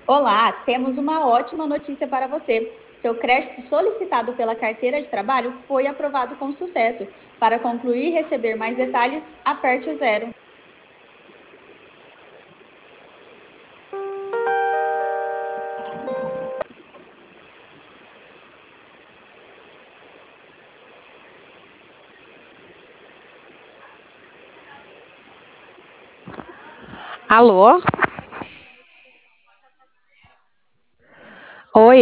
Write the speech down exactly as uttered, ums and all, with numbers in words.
Olá, temos uma ótima notícia para você. Seu crédito solicitado pela carteira de trabalho foi aprovado com sucesso. Para concluir e receber mais detalhes, aperte o zero. Alô?